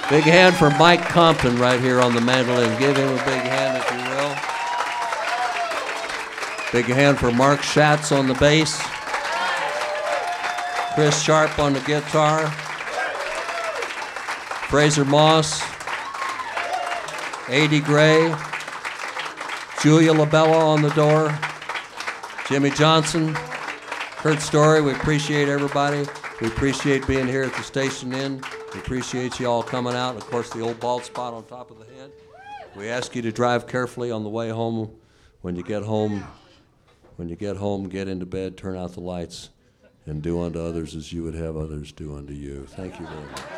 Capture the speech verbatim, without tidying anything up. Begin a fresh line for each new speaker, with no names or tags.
Big hand for Mike Compton right here on the mandolin. Give him a big hand if you will. Big hand for Mark Schatz on the bass. Chris Sharp on the guitar. Fraser Moss. A D Gray. Julia LaBella on the door. Jimmy Johnson. Kurt Story. We appreciate everybody. We appreciate being here at the Station Inn. We appreciate you all coming out. And of course, the old bald spot on top of the head. We ask you to drive carefully on the way home. When you get home, when you get home, get into bed, turn out the lights, and do unto others as you would have others do unto you. Thank you very much.